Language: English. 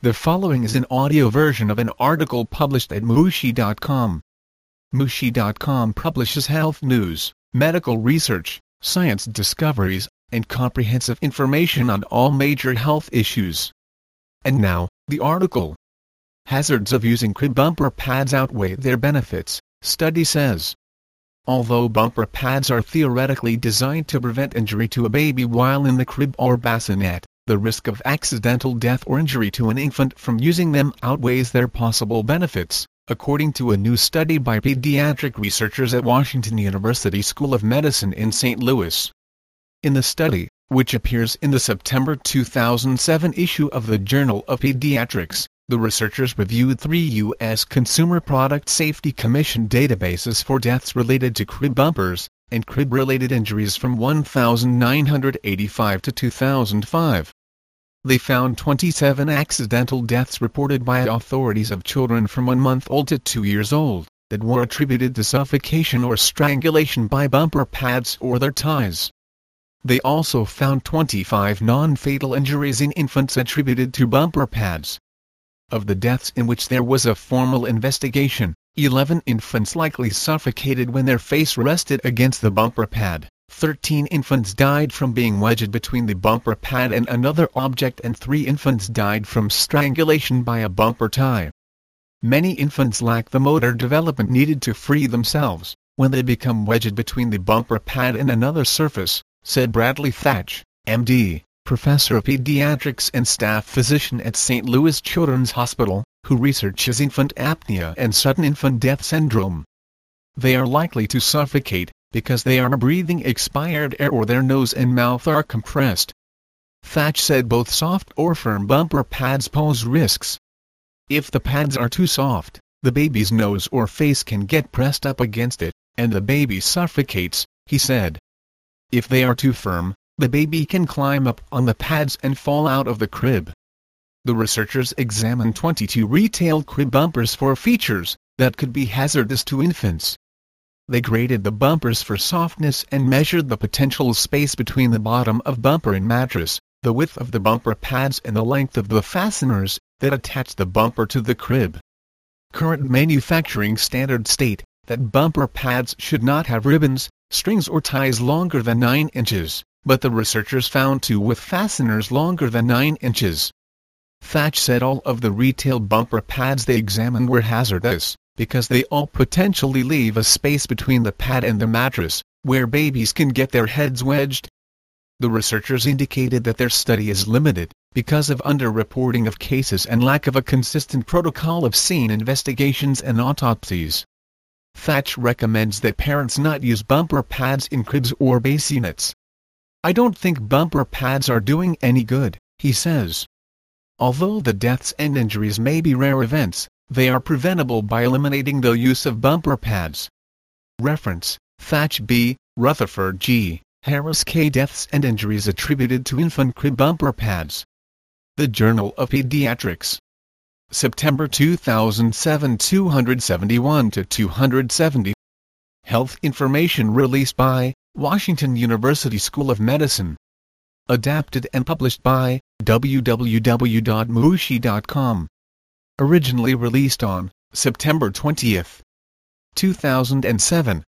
The following is an audio version of an article published at Mushi.com. Mushi.com publishes health news, medical research, science discoveries, and comprehensive information on all major health issues. And now, the article. Hazards of using crib bumper pads outweigh their benefits, study says. Although bumper pads are theoretically designed to prevent injury to a baby while in the crib or bassinet, the risk of accidental death or injury to an infant from using them outweighs their possible benefits, according to a new study by pediatric researchers at Washington University School of Medicine in St. Louis. In the study, which appears in the September 2007 issue of the Journal of Pediatrics, the researchers reviewed 3 U.S. Consumer Product Safety Commission databases for deaths related to crib bumpers and crib-related injuries from 1985 to 2005. They found 27 accidental deaths reported by authorities of children from 1 month old to 2 years old, that were attributed to suffocation or strangulation by bumper pads or their ties. They also found 25 non-fatal injuries in infants attributed to bumper pads. Of the deaths in which there was a formal investigation, 11 infants likely suffocated when their face rested against the bumper pad, 13 infants died from being wedged between the bumper pad and another object, and 3 infants died from strangulation by a bumper tie. Many infants lack the motor development needed to free themselves when they become wedged between the bumper pad and another surface, said Bradley Thatch, MD, professor of pediatrics and staff physician at St. Louis Children's Hospital, who researches infant apnea and sudden infant death syndrome. They are likely to suffocate because they are breathing expired air or their nose and mouth are compressed. Thatch said both soft or firm bumper pads pose risks. If the pads are too soft, the baby's nose or face can get pressed up against it, and the baby suffocates, he said. If they are too firm, the baby can climb up on the pads and fall out of the crib. The researchers examined 22 retail crib bumpers for features that could be hazardous to infants. They graded the bumpers for softness and measured the potential space between the bottom of bumper and mattress, the width of the bumper pads and the length of the fasteners that attach the bumper to the crib. Current manufacturing standards state that bumper pads should not have ribbons, strings or ties longer than 9 inches, but the researchers found 2 with fasteners longer than 9 inches. Thatch said all of the retail bumper pads they examined were hazardous, because they all potentially leave a space between the pad and the mattress, where babies can get their heads wedged. The researchers indicated that their study is limited, because of underreporting of cases and lack of a consistent protocol of scene investigations and autopsies. Thatch recommends that parents not use bumper pads in cribs or bassinets. "I don't think bumper pads are doing any good," he says. Although the deaths and injuries may be rare events, they are preventable by eliminating the use of bumper pads. Reference: Thatch B., Rutherford G., Harris K. Deaths and injuries attributed to infant crib bumper pads. The Journal of Pediatrics. September 2007, 271-270. Health information released by Washington University School of Medicine. Adapted and published by www.mushi.com. Originally released on September 20, 2007.